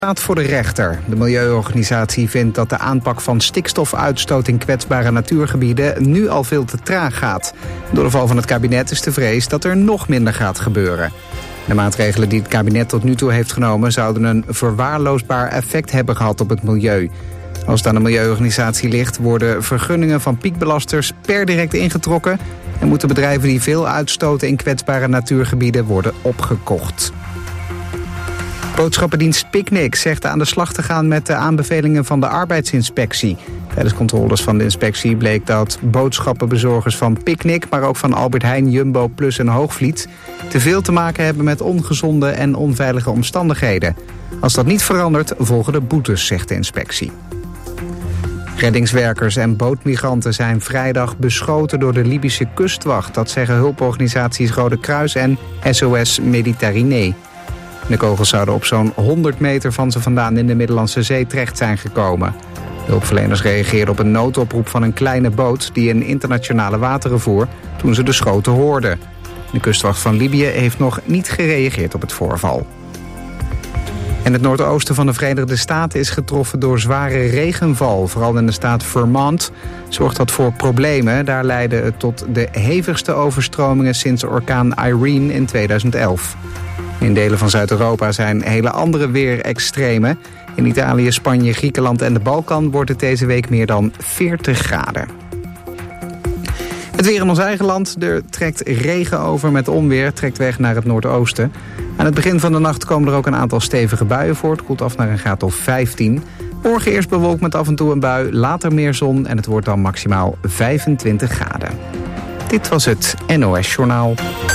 Staat voor de rechter. De milieuorganisatie vindt dat de aanpak van stikstofuitstoot in kwetsbare natuurgebieden nu al veel te traag gaat. Door de val van het kabinet is de vrees dat er nog minder gaat gebeuren. De maatregelen die het kabinet tot nu toe heeft genomen zouden een verwaarloosbaar effect hebben gehad op het milieu. Als het aan de milieuorganisatie ligt, worden vergunningen van piekbelasters per direct ingetrokken en moeten bedrijven die veel uitstoten in kwetsbare natuurgebieden worden opgekocht. Boodschappendienst Picnic zegt aan de slag te gaan met de aanbevelingen van de arbeidsinspectie. Tijdens controles van de inspectie bleek dat boodschappenbezorgers van Picnic, maar ook van Albert Heijn, Jumbo Plus en Hoogvliet, te veel te maken hebben met ongezonde en onveilige omstandigheden. Als dat niet verandert, volgen de boetes, zegt de inspectie. Reddingswerkers en bootmigranten zijn vrijdag beschoten door de Libische kustwacht. Dat zeggen hulporganisaties Rode Kruis en SOS Mediterranee. De kogels zouden op zo'n 100 meter van ze vandaan in de Middellandse Zee terecht zijn gekomen. De hulpverleners reageerden op een noodoproep van een kleine boot die in internationale wateren voer toen ze de schoten hoorden. De kustwacht van Libië heeft nog niet gereageerd op het voorval. En het noordoosten van de Verenigde Staten is getroffen door zware regenval. Vooral in de staat Vermont zorgt dat voor problemen. Daar leidde het tot de hevigste overstromingen sinds de orkaan Irene in 2011. In delen van Zuid-Europa zijn hele andere weerextremen. In Italië, Spanje, Griekenland en de Balkan wordt het deze week meer dan 40 graden. Het weer in ons eigen land. Er trekt regen over met onweer, trekt weg naar het noordoosten. Aan het begin van de nacht komen er ook een aantal stevige buien voor. Het koelt af naar een graad of 15. Morgen eerst bewolkt met af en toe een bui, later meer zon en het wordt dan maximaal 25 graden. Dit was het NOS Journaal.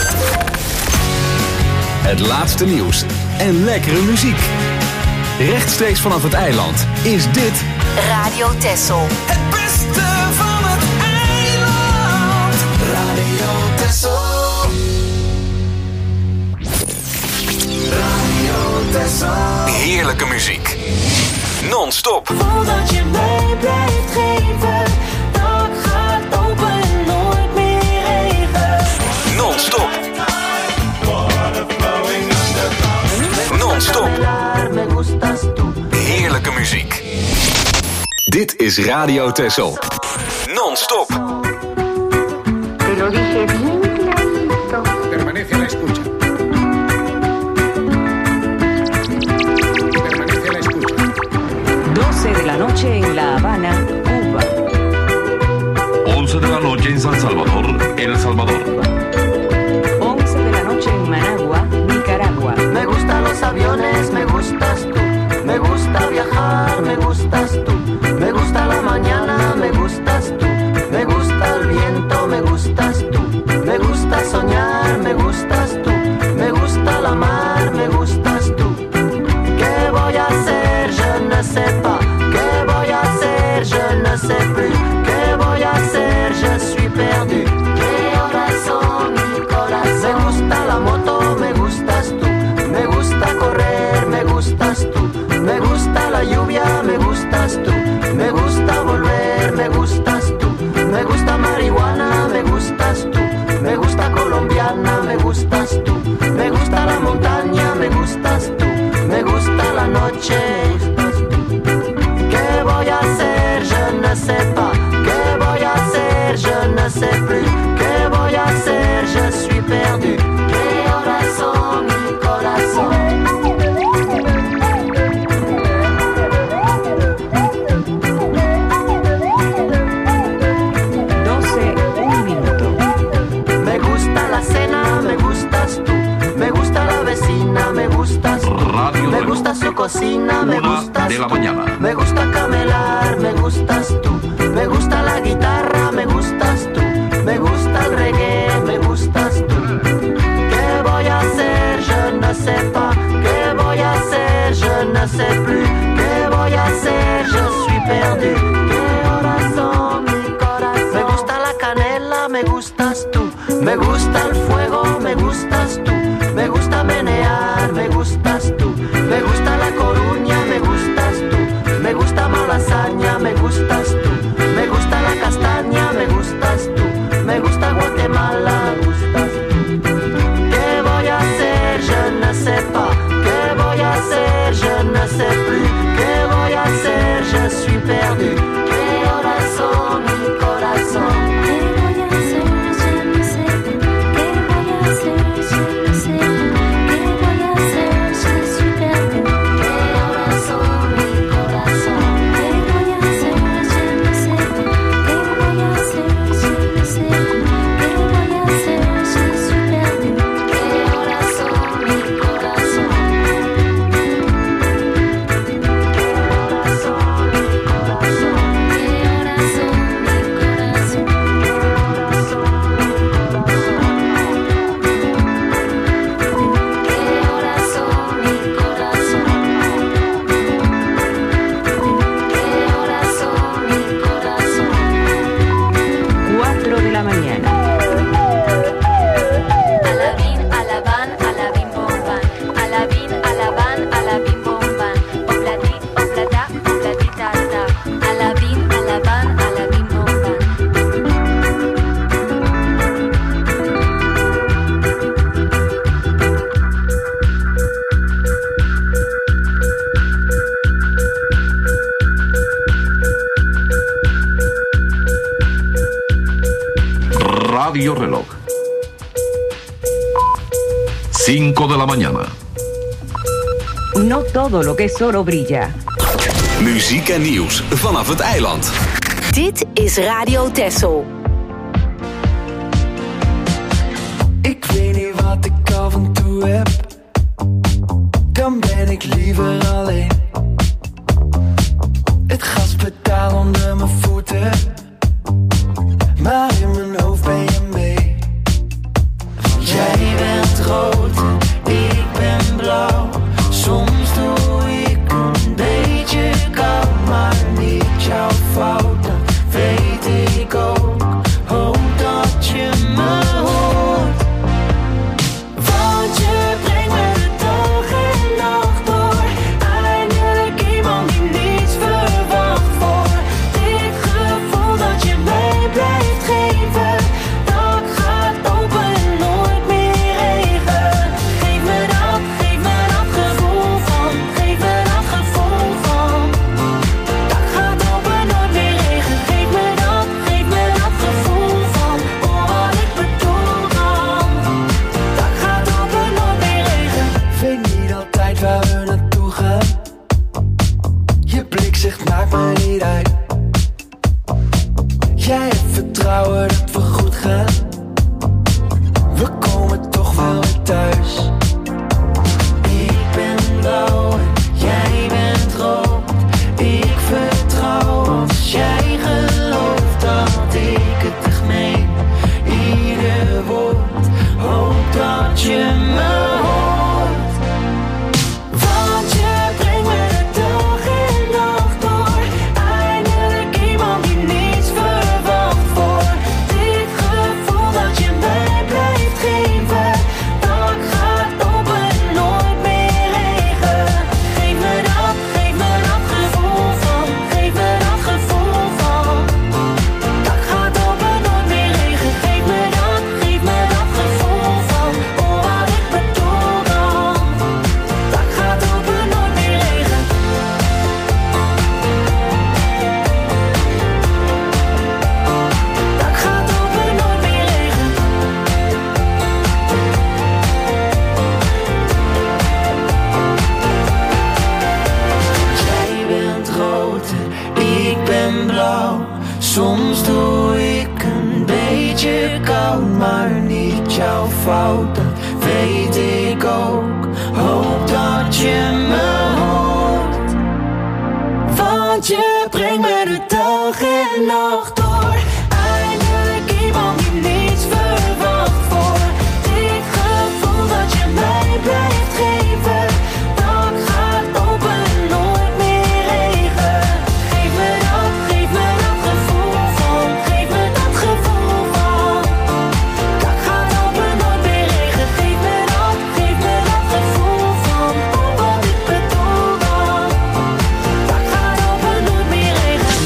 Het laatste nieuws en lekkere muziek. Rechtstreeks vanaf het eiland is dit Radio Texel. Het beste van het eiland. Radio Texel. Radio Texel. heerlijke muziek. Non-stop. Voordat je mij blijft geven, dak gaat open en nooit meer regen. Non-stop. Non-stop. Heerlijke muziek. Dit is Radio Texel. Non-stop. Te lo dije bien clarito. Permanece a la escucha. Permanece a la escucha. 12 de la noche en La Habana, Cuba. 11 de la noche en San Salvador, El Salvador. 11 de la noche en Managua, Nicaragua. Me gustan los aviones, me gustas tú. Me gusta viajar, me gustas tú. Me gusta la mañana, me gustas tú. Me gusta el viento, me gustas tú. Me gusta soñar, me gustas tú. Me gusta la mar, me gustas tú. ¿Qué voy a hacer? Je ne sais pas. ¿Qué voy a hacer? Je ne sais plus. ¿Qué voy a hacer? Je suis perdu. ¿Qué horas son, mi corazón? Me gusta la moto, me gustas tú. Me gusta correr, me gustas tú. Me gusta la lluvia, me gustas tú. Me gusta volver, me gustas tú. Me gusta marihuana, me gustas tú. Me gusta colombiana, me gustas tú. Me gusta la montaña, me gustas tú. Me gusta la noche, ¿qué voy a hacer? Je ne sais pas. ¿Qué voy a hacer? Je ne sais plus. ¿Qué voy a hacer? Je suis perdu. ¿Qué horas son, mi corazón? Radio me gusta su cocina, me gustas de la tú. mañana. Me gusta camelar, me gustas tú. Me gusta la guitarra, me gustas tú. Me gusta el reggae, me gustas tú. ¿Qué voy a hacer? Je ne sais pas. ¿Qué voy a hacer? Je ne sais plus. ¿Qué voy a hacer? Je suis perdu. ¿Qué horas son, mi corazón? Me gusta la canela, me gustas tú. Me gusta el fuego, me gustas tú. Me gusta menear, me gustas tú. Me gusta La Coruña, me gustas tú. Me gusta Malasaña, me gustas tú. Me gusta la castaña, me gustas tú. Me gusta Guatemala, me gustas tú. ¿Qué voy a hacer? Je ne sais pas. ¿Qué voy a hacer? Je ne sais pas. Radio Reloj. 5 de la mañana. No todo lo que es oro brilla. Muziek en nieuws vanaf het eiland. Dit is Radio Texel. Ik weet niet wat ik af en toe heb. Dan ben ik liever alleen. Het gaspedaal onder mijn voeten. Maar in mijn hoofd ben je mee. Jij bent rood, ik ben blauw. Soms doe ik een beetje koud, maar niet jouw fout. Dat weet ik ook, hoop dat je me hoort. Want je brengt me de dag en nacht door. Eindelijk iemand die niets verwacht voor. Dit gevoel dat je mij blijft geven. Dat gaat open en nooit meer regen. Geef me dat gevoel van. Geef me dat gevoel van. Dat gaat open, nooit meer regen. Geef me dat gevoel van. Oh, wat ik bedoel dan. Dat gaat open, nooit meer regen. Weet niet altijd waar we naartoe gaan. Je blik zegt maakt me niet uit. Jij hebt vertrouwen dat we goed gaan. We komen toch wel weer thuis. Ik ben blauw en jij bent rood. Ik vertrouw als jij gelooft dat ik het echt meen. Ieder woord, hoop dat je me hoort. Want je brengt me de dag en nacht door. Eindelijk iemand die niets verwacht voor. Dit gevoel dat je mij blijft geven. Dat gaat open en nooit meer regen. Geef me dat gevoel van. Geef me dat gevoel van. Dat gaat open, nooit meer regen. Geef me dat gevoel van. Oh, wat ik bedoel dan. Dat gaat open, nooit meer regen. Dat gaat open, nooit meer regen. Jij bent rood en ik ben blauw. Soms doe ik een beetje koud, maar niet jouw fout. Dat weet ik ook, hoop dat je me hoort. Want je brengt me de dag en nacht door. Eindelijk iemand die niets verwacht voor. Dit gevoel dat je mij blijft geven. Dat gaat open en nooit meer regen. Geef me dat gevoel van. Geef me dat gevoel van. Dat gaat open, nooit meer regen. Geef me dat gevoel van. Oh, wat ik bedoel dan. Dat gaat open, nooit meer regen.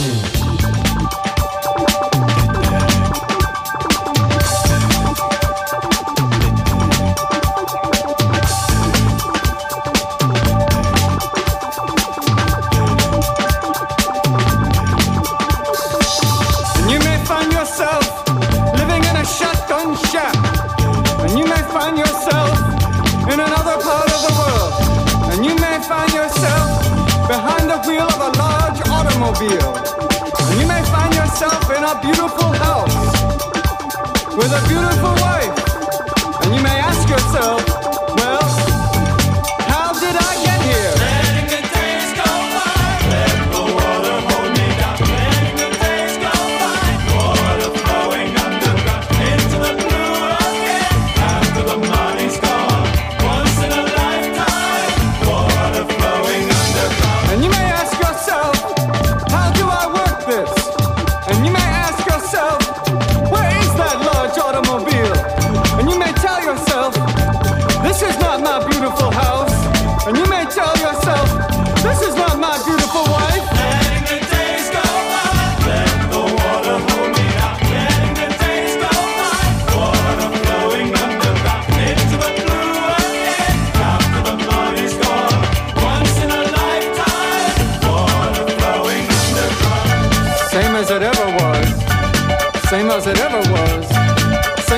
And you may find yourself living in a shotgun shack. And you may find yourself in another part of the world. And you may find yourself behind the wheel of a large automobile. And you may find yourself in a beautiful house with a beautiful wife. And you may ask yourself, well, how did I get here? Letting the days go by, let the water hold me down. Letting the days go by, water flowing underground into the blue again. After the money's gone, once in a lifetime, water flowing underground. And you may ask yourself, how do I work this? And you may ask yourself, where is that large automobile? And you may tell yourself, this is not my beautiful house. And you may tell yourself, this is not my beautiful wife. Letting the days go by, let the water hold me down. Letting the days go by, water flowing underground into the blue again. After the money's gone, once in a lifetime, water flowing underground. Same as it ever was. Same as it ever was.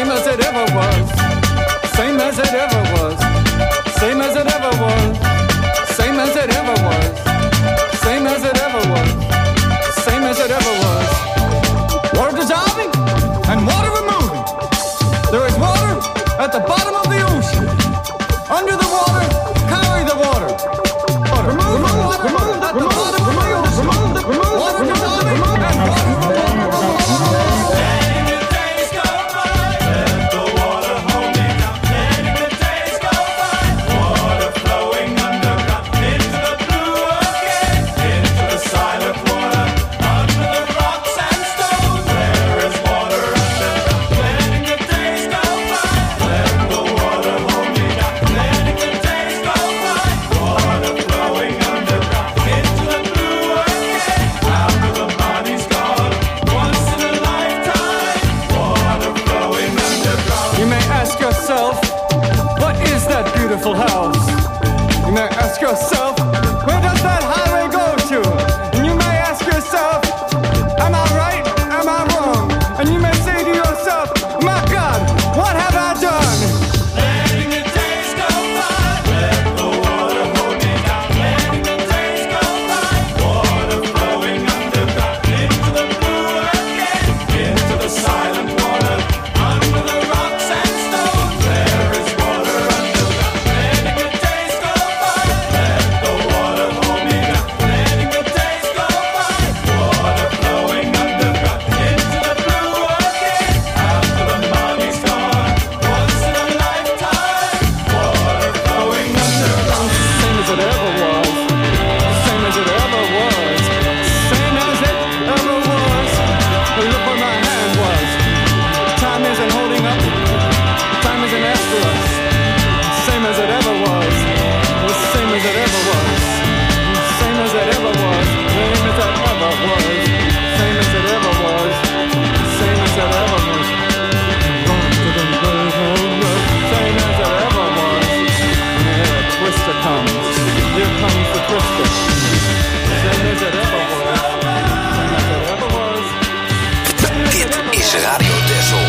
Dit is Radio Texel.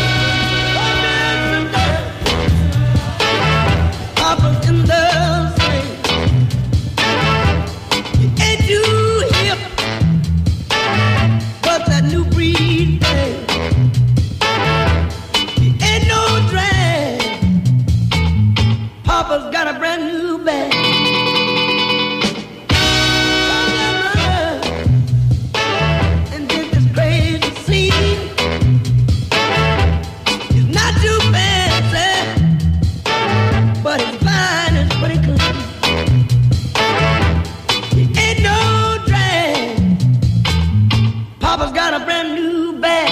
Papa's got a brand new bag. And did this crazy scene. He's not too fancy, but his fine is pretty clean. He ain't no drag. Papa's got a brand new bag.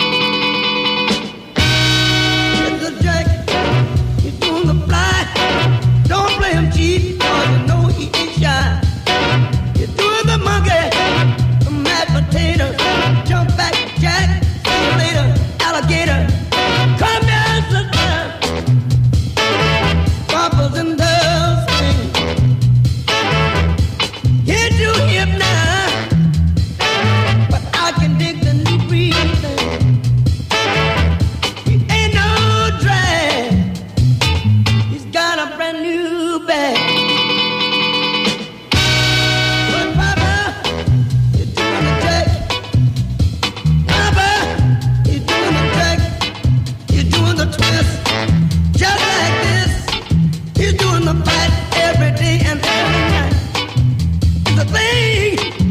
It's a jacket. He's doing the fly. Don't play him cheap, cause you know he ain't shy. You're doing the monkey, the mashed potatoes, jump back, jack, see you later, alligator. Come here, sister. Papa's in the swing. You're too hip now, but I can dig the new breathing. He ain't no drag. He's got a brand new bag. But Papa, you're doing the jack. Papa, you're doing the jack. You're doing the twist. Just like this. You're doing the fight every day and every night. The thing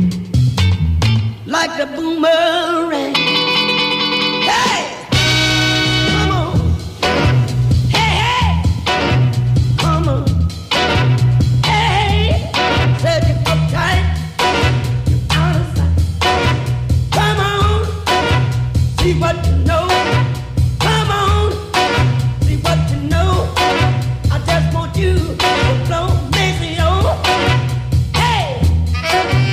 like the boomerang. Hey, come on. Hey, hey. Come on. Hey, said you uptight, you out of sight. Come on, see what you know. Come on, see what you know. I just want you to blow Maceo. Hey, come on.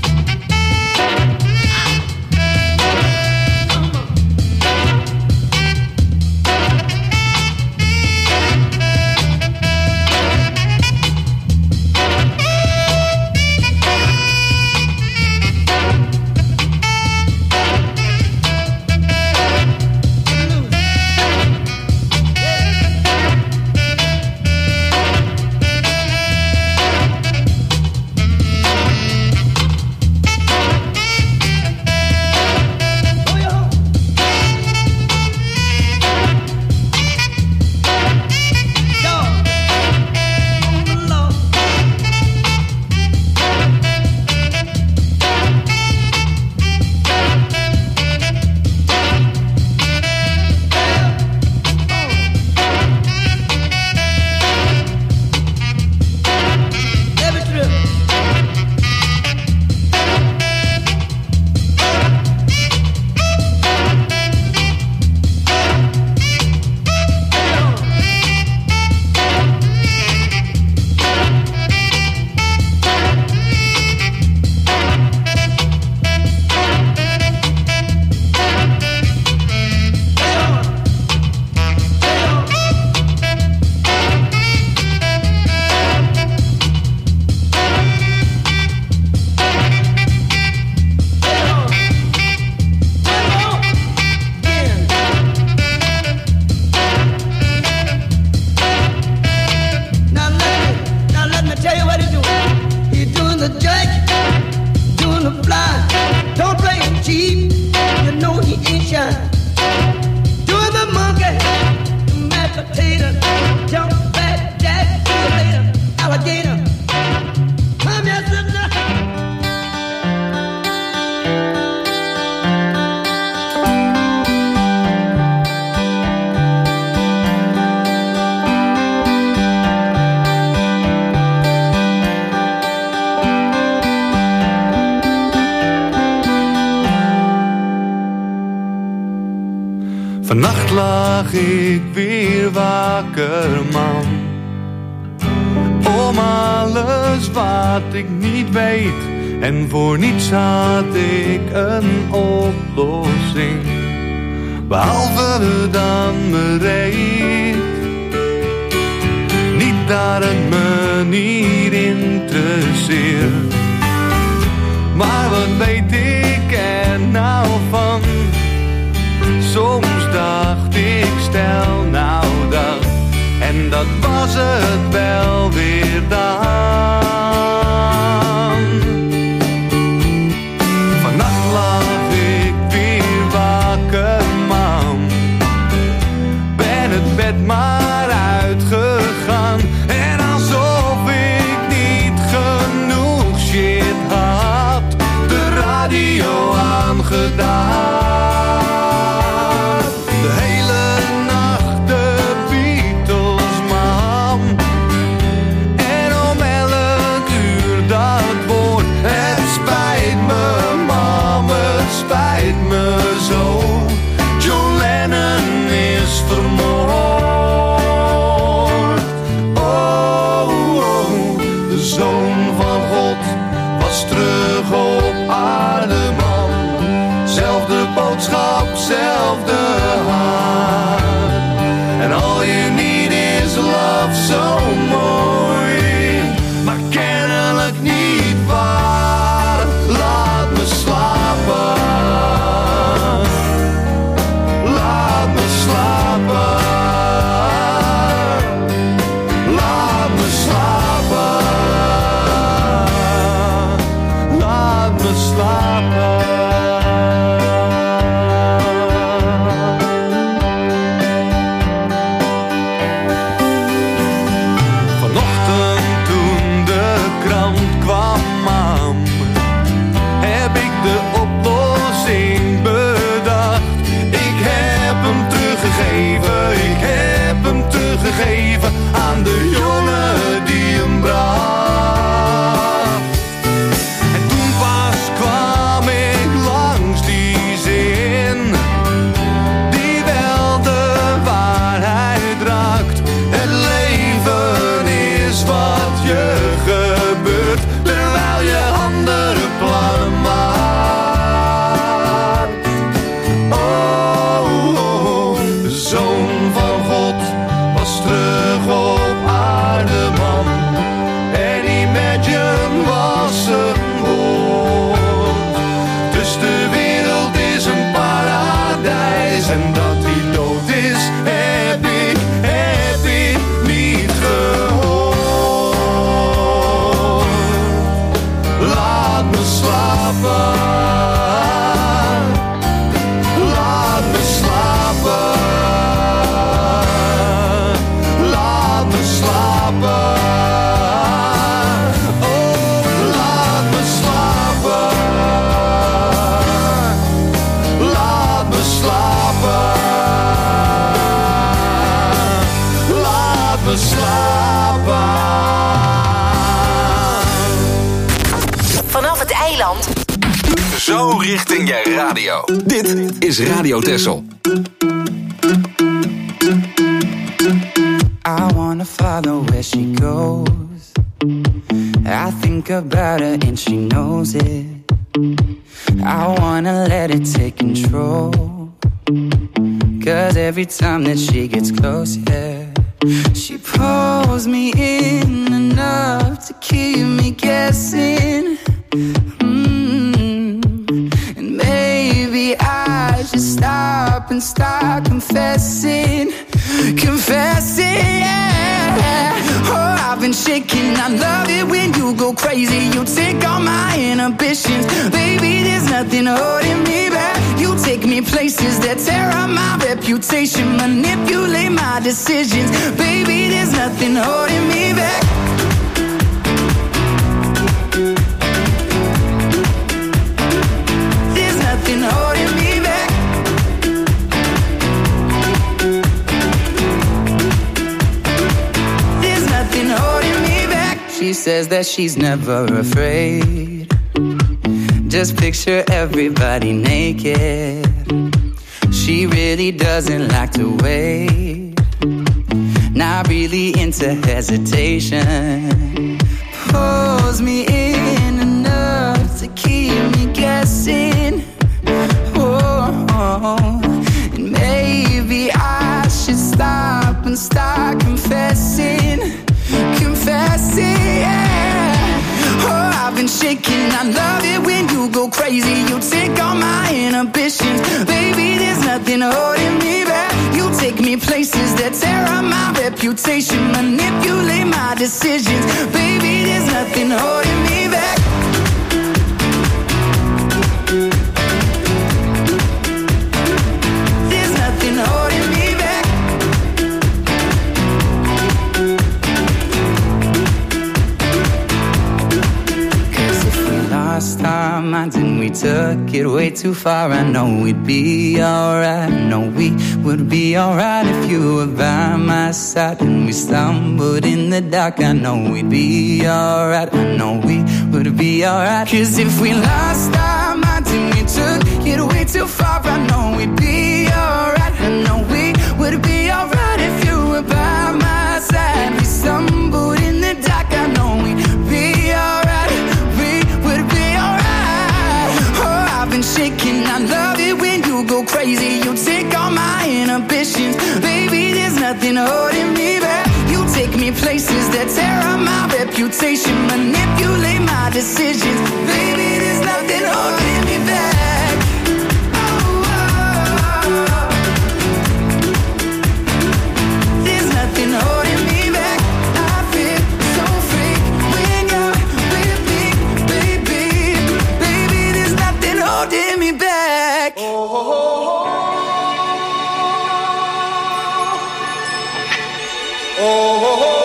Vannacht lag ik weer wakker, man. Om alles wat ik niet weet. En voor niets had ik een oplossing. Behalve dan bereid. Niet dat het me niet interesseert. Maar wat weet ik er nou van? Soms dacht ik stel nou dat, en dat was het wel weer dan. Vannacht lag ik weer wakker, man. Ben het bed maar uitgegaan. En alsof ik niet genoeg shit had, de radio aangedaan. De hele nacht de Beatles, man. En om 11 uur dat woord. Het spijt me, mam, het spijt me zo. John Lennon is vermoord. Oh, oh, de Zoon van God was terug op aarde, man. Zelfde boodschap, zelfde hart. En all you need is love, zo mooi. Maar kennelijk niet waar. Laat me slapen. Laat me slapen. Laat me slapen. Laat me slapen. Vanochtend toen de krant kwam aan, heb ik de oplossing bedacht. Ik heb hem teruggegeven, ik heb hem teruggegeven aan de jongen die hem bracht. En toen pas kwam ik langs die zin, die wel de waarheid raakt. Het leven is wat je gebeurt, terwijl je andere plannen maakt. Oh, oh, de Zoon van God was terug op aarde, man. En Imagine was een woord. Dus de wereld is een paradijs. En dat hij dood is, heb ik niet gehoord. Laat me slapen. Laat me slapen. Laat me slapen. Oh, laat me slapen. Laat me slapen. Laat me slapen. Vanaf het eiland. Zo richting je radio. Dit is Radio Texel. I wanna follow where she goes. I think about her and she knows it. I wanna let it take control. 'Cause every time that she gets close, yeah, she pulls me in enough to keep me guessing. And maybe I should stop and start confessing. Yeah. Oh, I've been shaking. I love it when you go crazy. You take all my inhibitions. Baby, there's nothing holding me back. You take me places that tear up my reputation. Manipulate my decisions. Baby, there's nothing holding me back. There's nothing holding me back. There's nothing holding me back. She says that she's never afraid. Just picture everybody naked. She really doesn't like to wait. Not really into hesitation. Pulls me in enough to keep me guessing. Oh, and maybe I should stop and start confessing. Yeah. Oh, I've been shaking. I love it when you you go crazy. You take all my inhibitions. Baby, there's nothing holding me back. You take me places that tear up my reputation. Manipulate my decisions. Baby, there's nothing holding me back. There's nothing holding me back. Lost our minds and we took it way too far. I know we'd be alright. I know we would be alright if you were by my side. And we stumbled in the dark. I know we'd be alright. I know we would be alright. 'Cause if we lost our minds and we took it way too far, I know we'd be alright. I know we would be alright if you were by my side. We stumbled in the dark. I know we'd be alright. I've been shaking, I love it when you go crazy. You take all my inhibitions. Baby, there's nothing holding me back. You take me places that tear up my reputation. Manipulate my decisions. Baby, there's nothing holding me back. There's nothing holding me back. I feel so free when you're with me, baby. Baby, there's nothing holding me back. Oh, oh, oh, oh. Oh, oh, oh.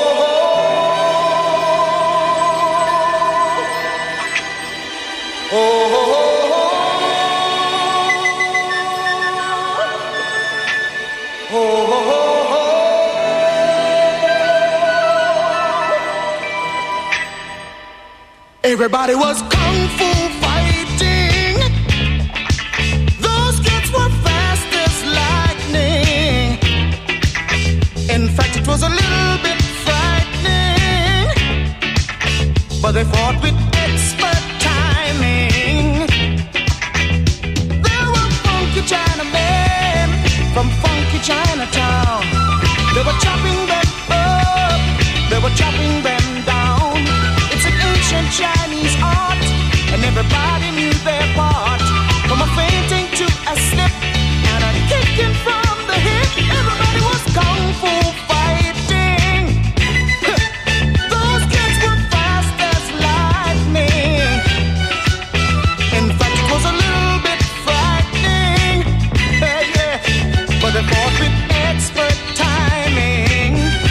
Everybody was kung fu fighting. Those kids were fast as lightning. In fact, it was a little bit frightening, but they fought with expert timing. There were funky Chinamen from funky Chinatown. They were chopping them up, they were chopping them down. It's an ancient Chinese art, and everybody knew their part. From a fainting to a slip and a kicking from the hip, everybody was kung fu fighting. Those kids were fast as lightning. In fact, it was a little bit frightening, yeah. But they fought with expert timing.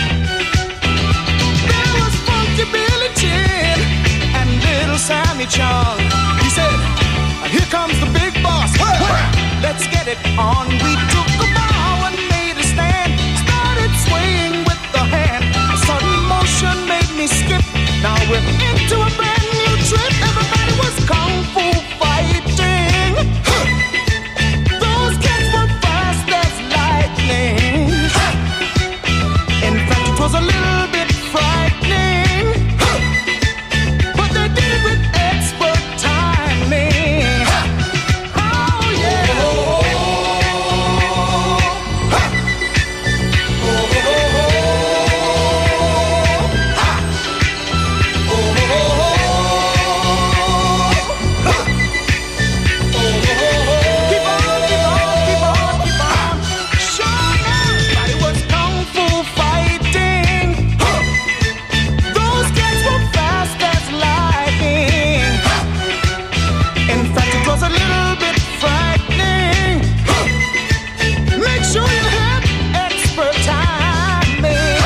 There was Funky Billy Chin and Little Sammy Chung. He said, "Here comes the big boss. Let's get it on." We took the bow and made a stand. Started swaying with the hand. A sudden motion made me skip. Now we're into a brand new trip. Everybody was kung fu fighting. Those kids were fast as lightning. In fact, it was a little bit frightening, but they did it with expert timing. Oh yeah. Keep on, keep on, keep on, keep on. Sure, everybody was kung fu fighting. Those kids were fast as lightning. In fact, it was a little bit frightening. Make sure you have expert timing.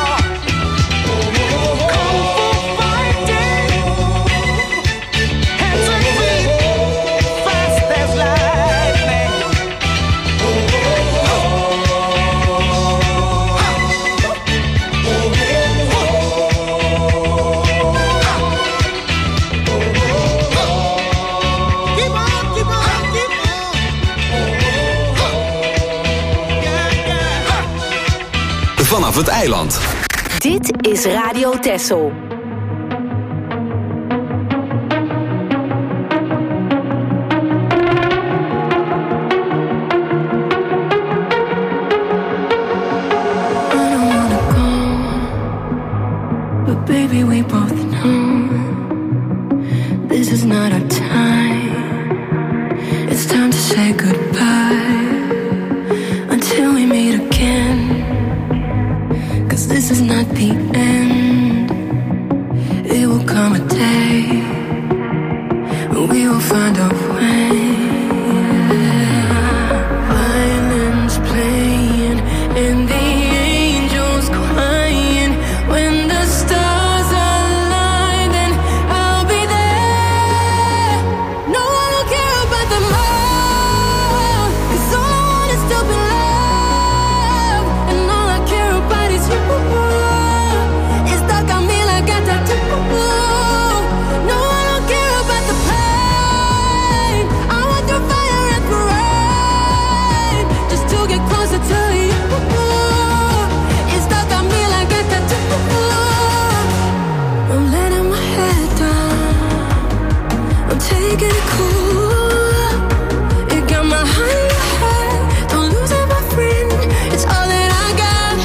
Kung fu fighting. Hands and feet, fast as lightning. Keep on, keep on, keep on. Yeah, yeah. Vanaf het eiland. Dit is Radio Texel. I don't wanna go, but baby, we both know this is not our time. find a way. Violins playing and the angels crying. When the stars align, then I'll be there. No, I don't care about the moon, 'cause all I want is to be loved, and all I care about is you. It's stuck on me like a tattoo. No, I don't care about the pain. I want the fire and the rain, just to get closer to you. It's stuck on me like a tattoo. I'm letting my head down, I'm taking it cool. You got my heart in your head, don't lose it, my friend. It's all that I got.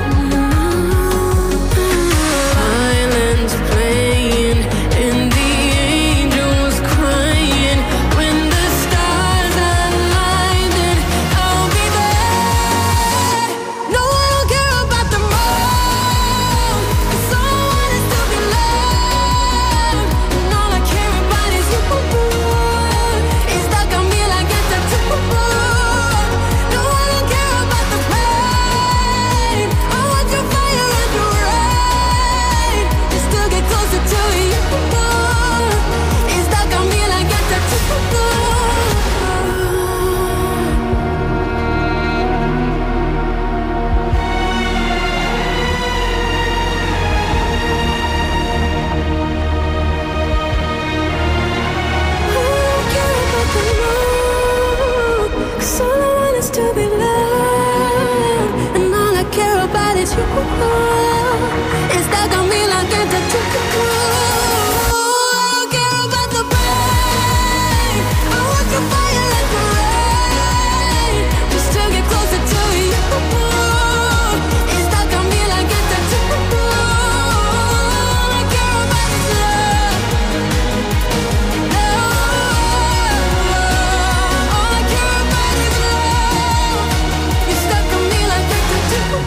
Violins playing and the angels crying. When the stars align, then I'll be there. No, I don't care about the moon, 'cause all I want is to be loved, and all I care about is you. It's stuck on me like a tattoo. No, I don't care about the pain. I want your fire and your rain, just to get closer to you. It's stuck on me like a tattoo. Cause all I want is to be loved, and all I care about is you. It's stuck on me like a tattoo. I don't care about the pain. I want your fire and your rain, just to get closer to you. It's stuck on me like a tattoo. All I care about is love. All I care about is love. You're stuck on me like a tattoo.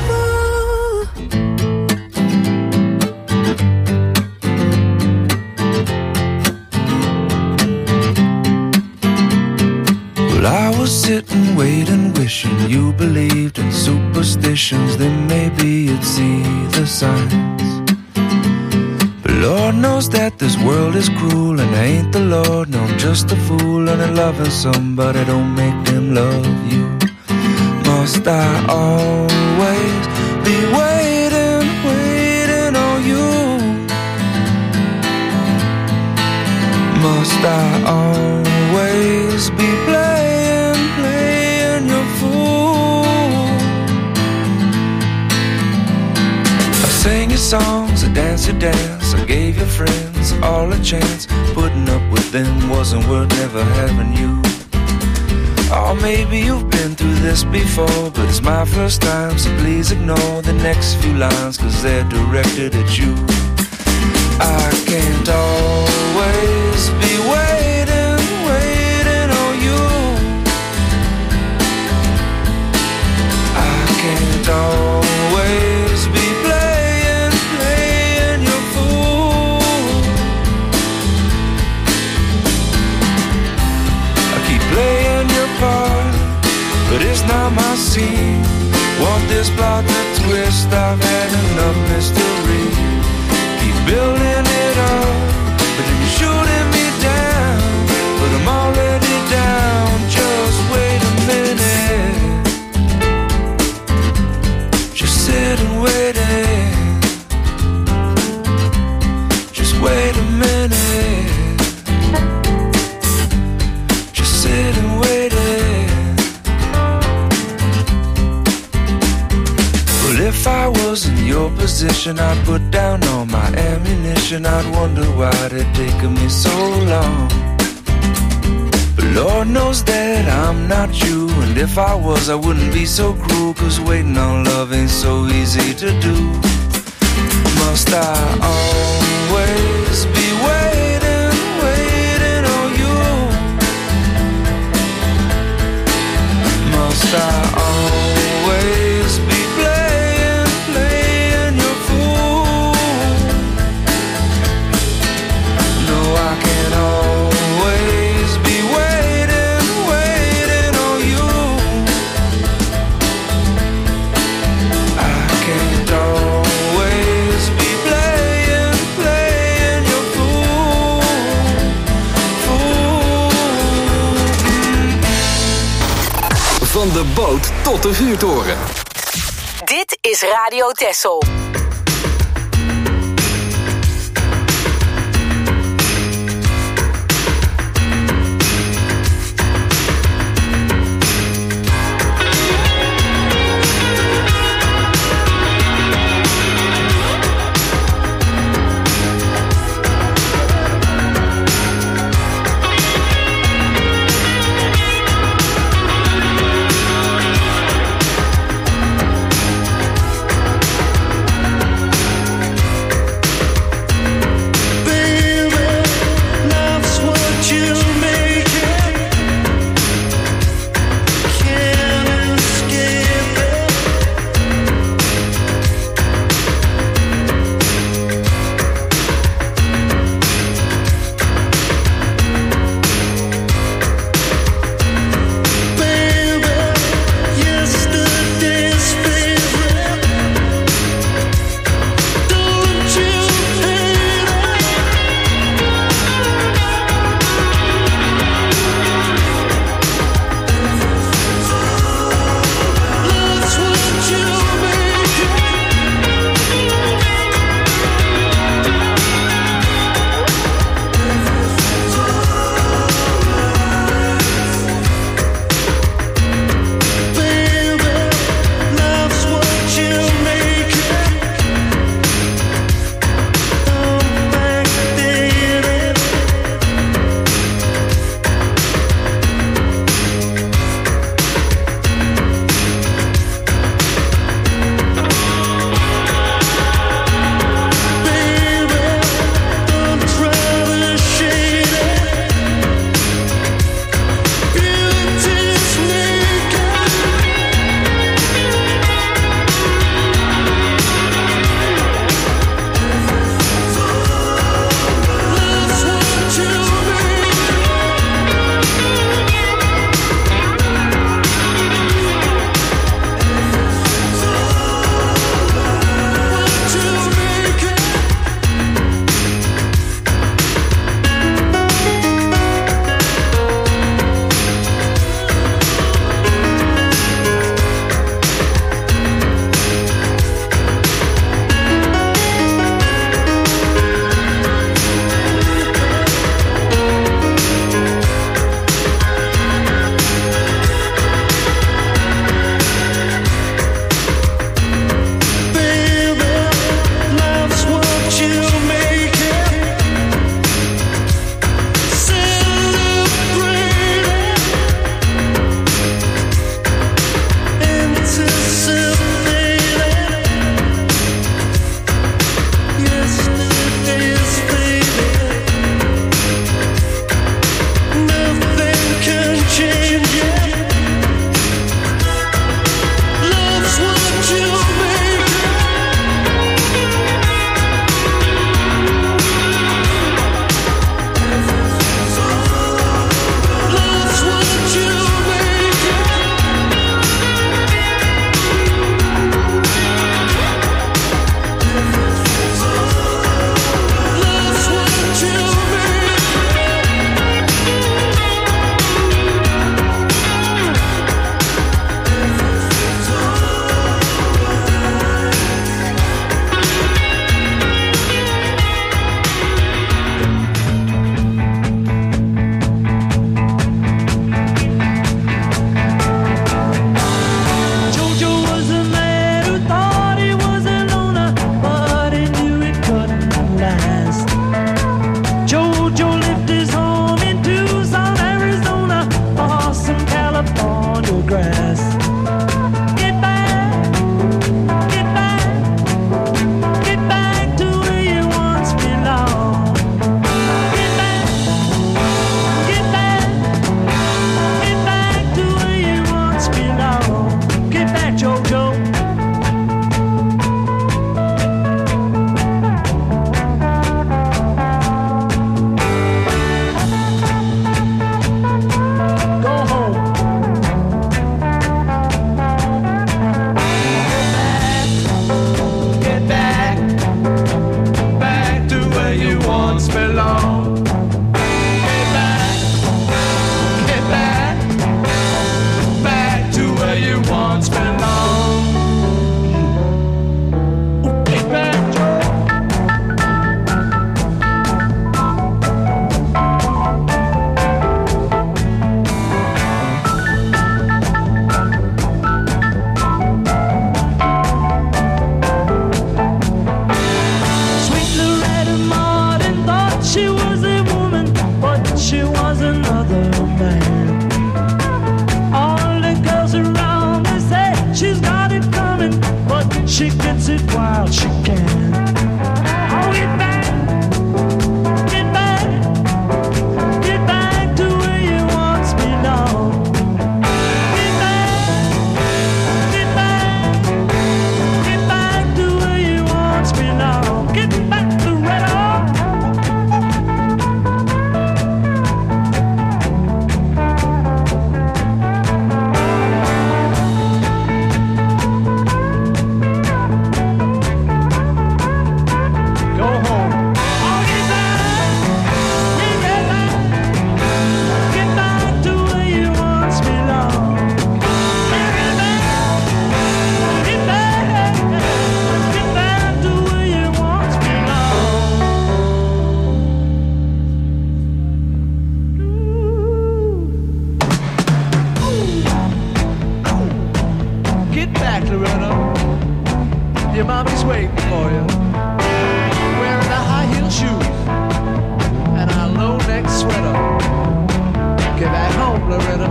Well, I was sitting, waiting, wishing you believed in superstitions. Then maybe you'd see the signs. But Lord knows that this world is cruel, and I ain't the Lord. No, I'm just a fool, and I'm loving somebody don't make them love you. Must I always be waiting, waiting on you? Must I always be playing, playing your fool? I sang your songs, I danced your dance, I gave your friends all a chance. Putting up with them wasn't worth never having you. Oh, maybe you've been through this before, but it's my first time, so please ignore the next few lines, 'cause they're directed at you. I can't always be waiting, waiting on you. I can't always be playing, playing your fool. I keep playing your part, but it's not my scene. Want this plot to twist, I've had enough mystery. Keep building it up, but then you're shooting me down. But I'm already down, just wait a minute. Just sit and wait it. Just wait a minute. Just sit and wait it. Well, if I was in your position, I'd put down all my ammunition. I'd wonder why it taken me so long. But Lord knows that I'm not you, and if I was, I wouldn't be so cruel, 'cause waiting on love ain't so easy to do. Must I always be waiting, waiting on you? Must I always be playing, playing your fool? No, I can't always Van de boot tot de vuurtoren. Dit is Radio Texel. Loretta.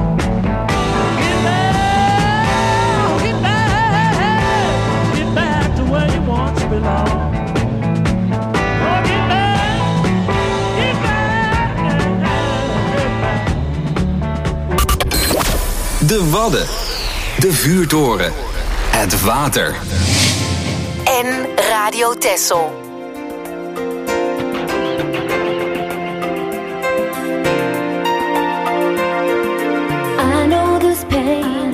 Get back to where you once belonged. Oh, get back, get back. De Wadden. De vuurtoren. Het water. En Radio Texel. I know this pain.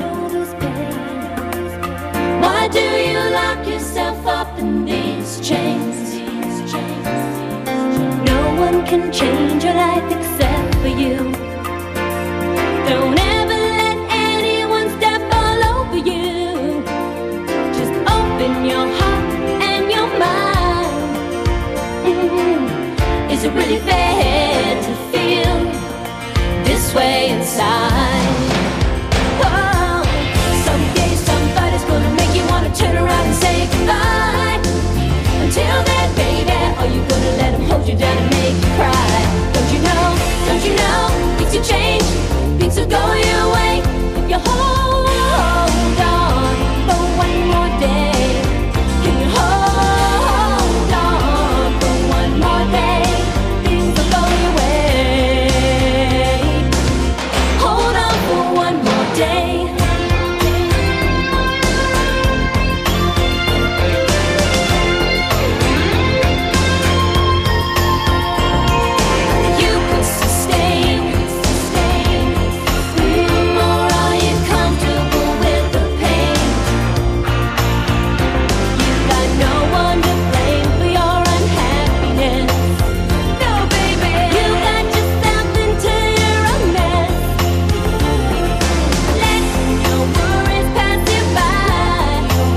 Why do you lock yourself up in these chains? No one can change your life except for you. Don't ever let anyone step all over you. Just open your heart and your mind. Is it really fair to feel this way inside? Oh, someday somebody's gonna make you wanna turn around and say goodbye. Until then, baby, are you gonna let them hold you down and make you cry? Don't you know, things will change, things will go your way if you hold on for one more day. Can you hold on for one more day? Things will go your way. Hold on for one more day. You could sustain, or are you comfortable with the pain? You got no one to blame for your unhappiness. No, baby, you got yourself into your own mess. Let your worries pass you by.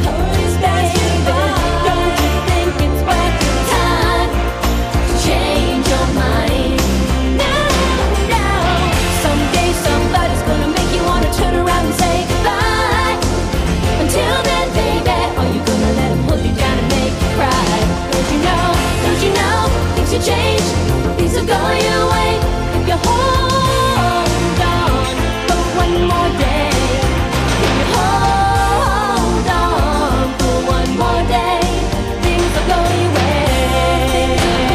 Don't you think it's worth your time to change your mind? No. Someday somebody's gonna make you wanna turn around and say goodbye. Until then, baby, are you gonna let them hold you down and make you cry? Don't you know, things will change, things will go your way if you hold on for one more day. If you hold on for one more day, things will go your way.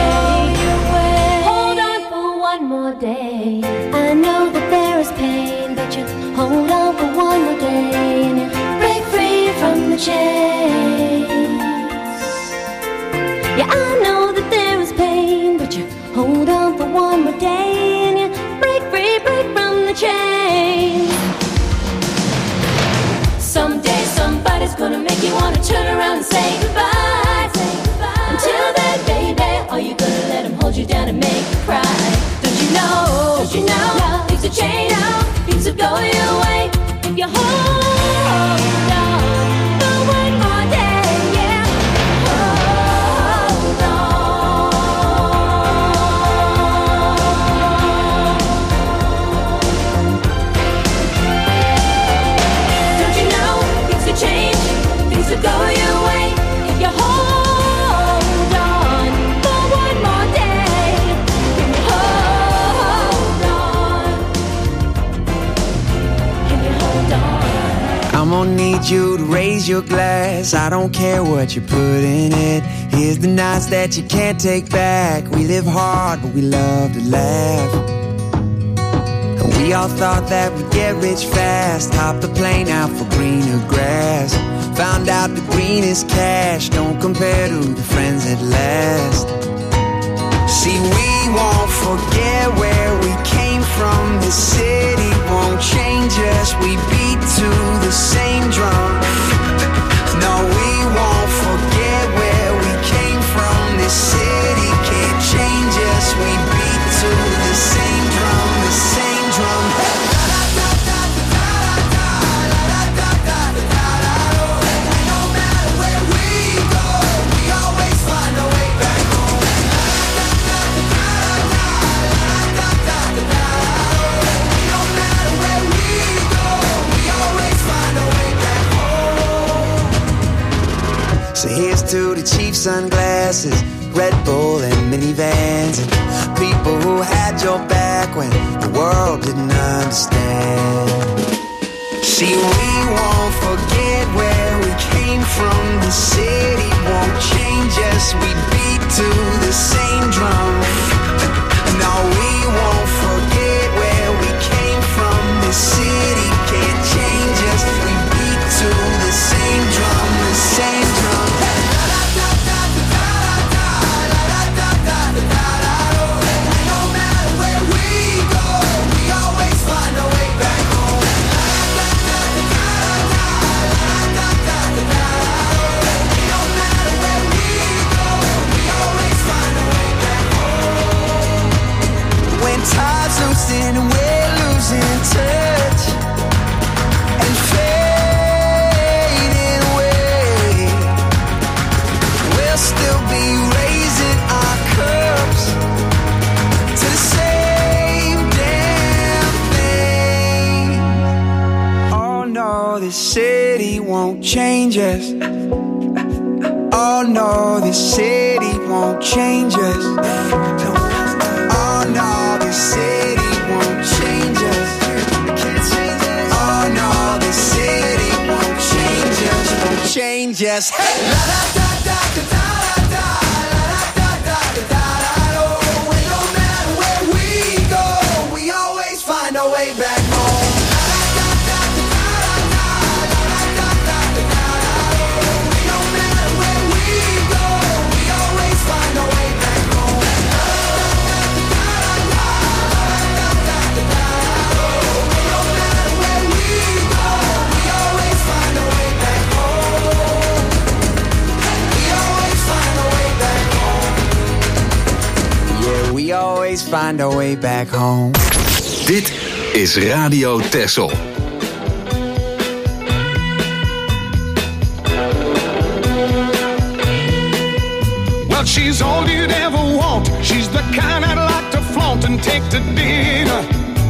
Hold on for one more day. I know that there is pain, but you hold on for one more day and you break free from the chains. Yeah, I know that there is pain, but you hold on for one more day and you break free from the chains. Someday somebody's gonna make you wanna turn around and say goodbye. Until then, baby, are you gonna let them hold you down and make you cry? Don't you know, things will change, things will go your way if you hold on for one more day. Yeah, hold on. Don't you know, things will change, things will go your way if you hold on for one more day. Can you hold on? Can you hold on? I'm gonna need you to raise your glass. I don't care what you put in it. Here's the nights that you can't take back. We live hard, but we love to laugh. And we all thought that we'd get rich fast. Hopped the plane out for greener grass. Found out the greenest cash don't compare to the friends that last. See, we won't forget where we came from. The city won't change us. We beat to the same drum. No, we won't forget where we came from. This city can't change us. We beat to the same drum, the same drum. No matter where we go, we always find a way back home. No matter where we go, we always find a way back home. So here's to the cheap sunglasses, Red Bull and minivans, and people who had your back when the world didn't understand. same drum. No, we won't forget where we came from. The city can't change us. We beat to the same drum, the same drum. No matter where we go, we always find a way back home. No matter where we go, we always find a way back home. When tide's losing, we're losing touch and fading away. We'll still be raising our cups to the same damn thing. Oh no, this city won't change us. Oh no, this city won't change us. Oh no, this city won't change us. Oh no, this city won't change us. Won't change us. Hey, la da da da da da da da da da da. No matter where we go, we always find our way back home. No matter where we go, we always find our way back home. No matter where we go, we always find our way back home. We always find our way back home. Yeah, we always find our way back home. Dit is Radio Texel. Well, she's all you'd ever want. She's the kind I'd like to flaunt and take to dinner.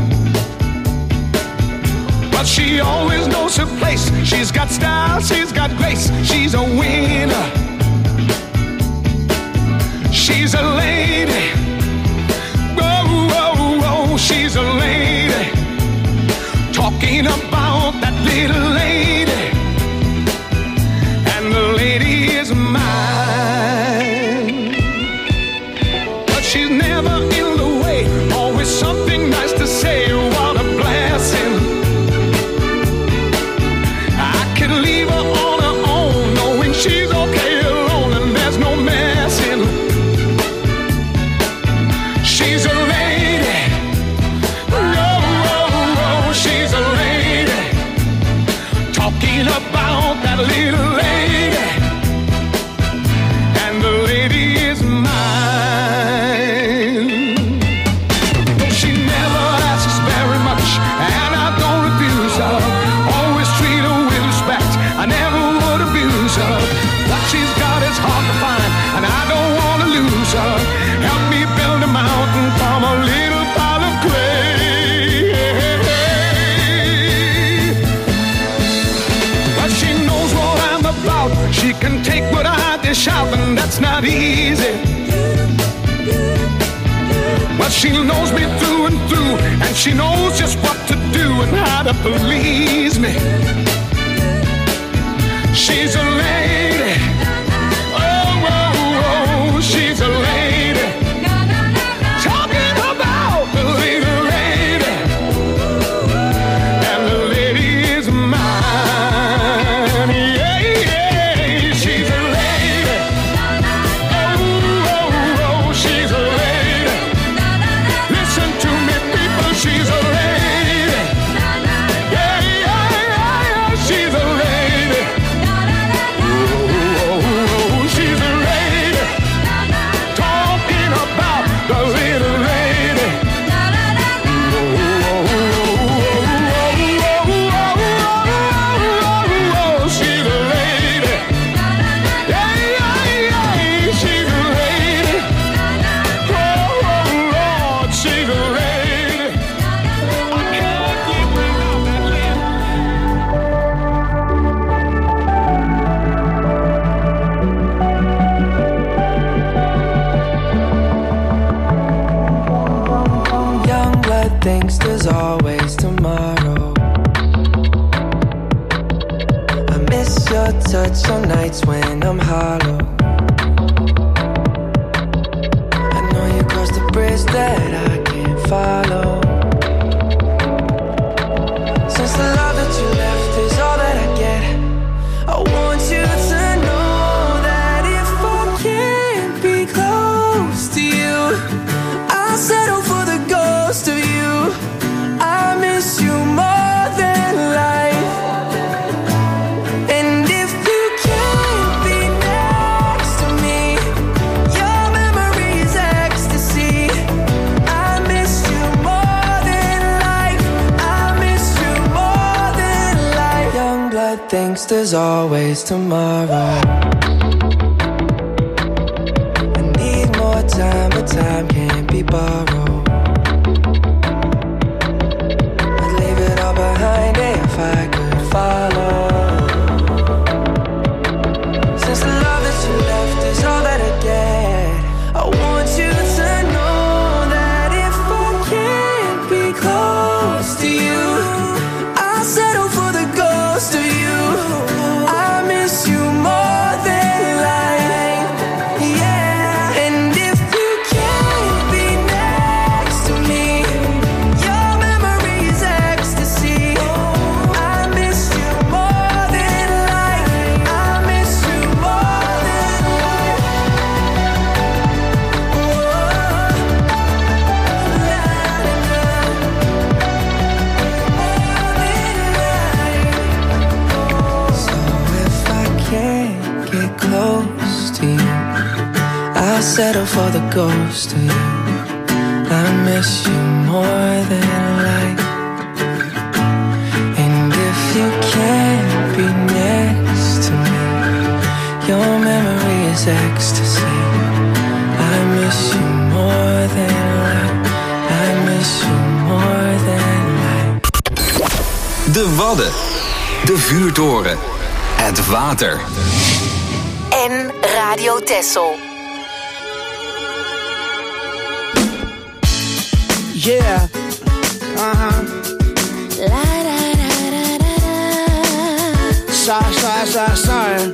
But she always knows her place. She's got style, she's got grace. She's a winner. She's a lady. Whoa, whoa, whoa, she's a lady. Talking about that little lady. And the lady is mine. But she's never in the way. Always something nice to say. What a blessing. I could leave her on her own, knowing she's okay alone and there's no messing. She's a lady. Whoa, whoa, whoa, she's a lady. Talking about that little lady. And the lady is mine. Though she never asks very much, and I don't refuse her. Always treat her with respect. I never would abuse her. What she's got is hard to find, and I don't want to lose her. Help me build a mountain from a little pile of clay. But she knows what I'm about. She can take what I dish out, and that's not easy. But she knows me through and through, and she knows just what to do and how to please me. She's a lady. Oh, oh, oh, she's a lady. Talking about the little lady. And the lady is mine. Yeah, yeah, she's a lady. Oh, oh, oh, she's a lady. Listen to me, people, she's a lady. Yeah, yeah, yeah, she's a lady. Oh, oh, oh, she's a lady. Talking about the little lady. Oh, oh, oh, she's a lady. Yeah, yeah, yeah, she's a lady. Oh, Lord, she's a lady. I can't get without that lady. Young blood thinks there's always tomorrow. I miss your touch on nights when I'm hollow. ways that I can't follow. Since the love that you left is all that I get, I want you to know that if I can't be close to you, I'll settle for the ghost of you. I miss you more than life. And if you can't be next to me, your memory is ecstasy. I miss you more than life. I miss you more than life. Young blood thinks there's always tomorrow. I need more time, but time can't be borrowed. I'd leave it all behind if I could follow. Since the love that you left is all that I get, I want you to know that if I can't be close to you, I'll settle for the ghost of you. I miss you more than life, yeah. And if you can't be next to me, your memory is ecstasy. I miss you more than life. I miss you more than life. So if I can't get close to you, I'll settle for the ghost of you. I miss you more than life. And if you can't be next to me, your memory is ecstasy. I miss you more than life. I miss you more than life. De Wadden. De vuurtoren. Het water. En Radio Texel. Yeah. Sorry.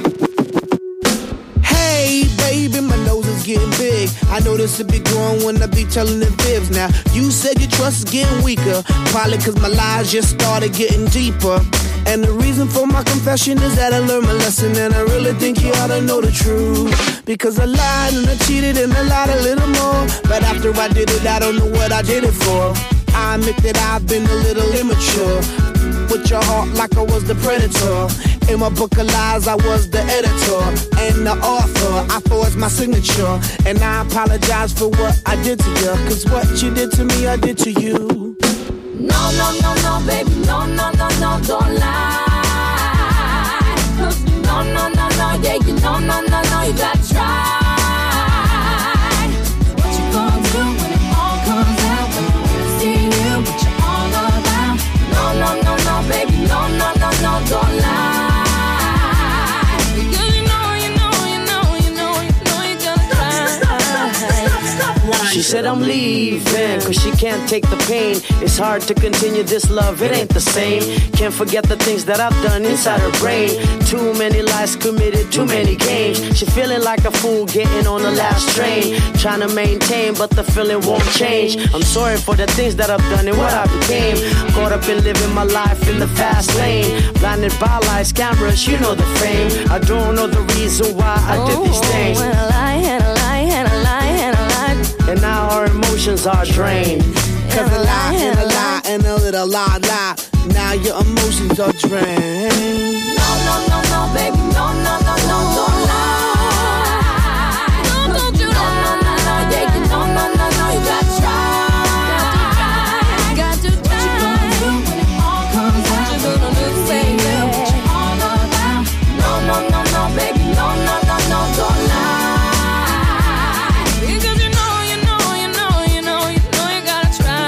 Hey, baby, my nose is getting big. I know this will be growing when I be telling the fibs. Now, you said your trust is getting weaker. Probably cause my lies just started getting deeper. And the reason for my confession is that I learned my lesson, and I really think you ought to know the truth. Because I lied and I cheated and I lied a little more. But after I did it, I don't know what I did it for. I admit that I've been a little immature. With your heart like I was the predator. In my book of lies, I was the editor and the author. I forged my signature, and I apologize for what I did to you. Cause what you did to me, I did to you. No, baby, no, don't lie. No, yeah, you know, you gotta try. What you gonna do when it all comes out? When I see you, what you all about? No, baby, no, don't lie. Because you know, you gotta try. She said I'm leaving, cause she can't take the pain. It's hard to continue this love, it ain't the same. Can't forget the things that I've done inside her brain. Too many lies committed, too many games. She feeling like a fool getting on the last train. Trying to maintain, but the feeling won't change. I'm sorry for the things that I've done and what I became. Caught up in living my life in the fast lane. Blinded by lights, cameras, you know the fame. I don't know the reason why I did these things. And I lie. And now our emotions are drained. Cause a lie and a little lie. Now your emotions are drained. No, baby, no, don't lie. Don't you lie. Yeah, you know, you gotta try. Got to try. What you gonna do when it all comes out? What you gonna do, baby? What you all about? No, baby, no, don't lie. Because you know, you gotta try.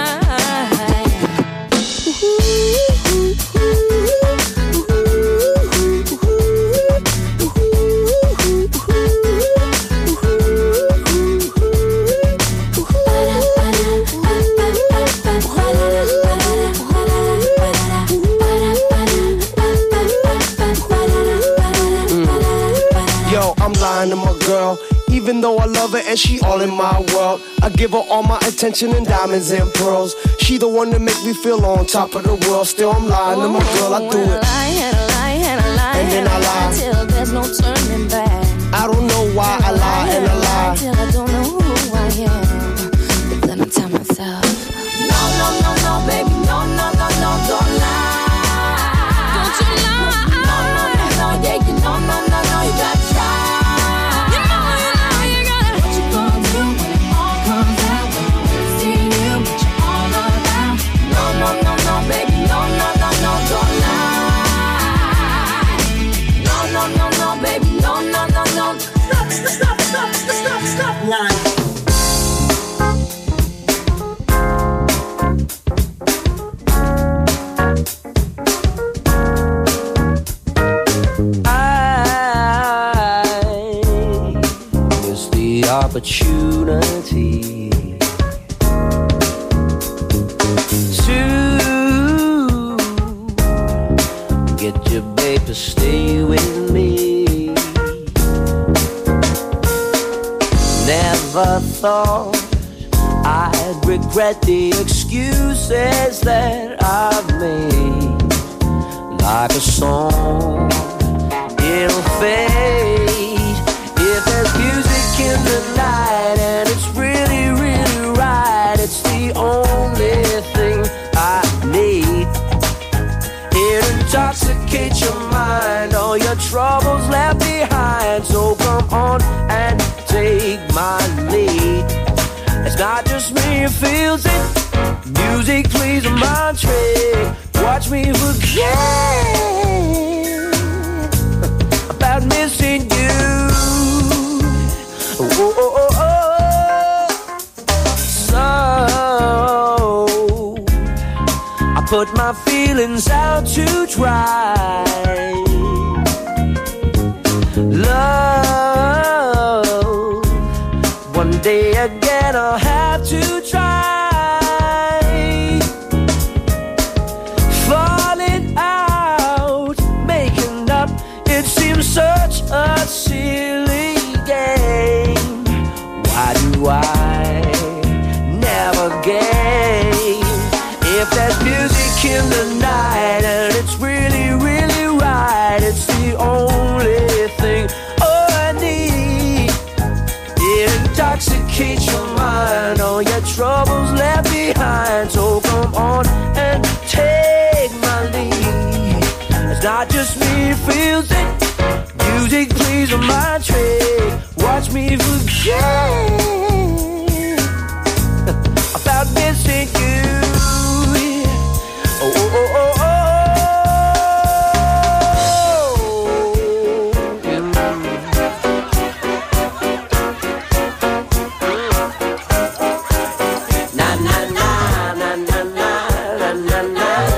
love her and she all in my world. I give her all my attention and diamonds and pearls. She the one that make me feel on top of the world. Still I'm lying to my girl, I do it. And then I lie till there's no turning back. I don't know why I lie and I lie till I don't know who I am. But then I tell myself, no, no, no, no, baby, no, no, no, no, don't lie. Don't you lie. No, no, no, no, yeah, you know, no, no, no, you gotta try. You know you gotta. What you gonna do when it all comes out? When you see you, what you all about? No, no, no, no, baby, no, no, no, no, don't lie. No, no, no, no, baby, no, no, no, no. Stop lying. Opportunity to get your babe to stay with me. Never thought I'd regret the excuses that I've made. Like a song, it'll fade if there's music in the night and it's really, really right. It's the only thing I need. It intoxicates your mind, all your troubles left behind. So come on and take my lead. It's not just me who feels it. Music plays a mind trick. Watch me forget about missing you. Oh, oh, oh, oh. So I put my feelings out to dry. Love, one day again I'll have to try. Falling out, making up, it seems such a silly game. Why do I never gain? If there's music in the night and it's really, really right, it's the only thing I need. It intoxicates your mind, all your troubles left behind. So come on and take my lead. It's not just me who feels it. Music plays on my trick. Watch me forget about missing you. Oh, oh, oh, oh, oh. Na na na na na na na na.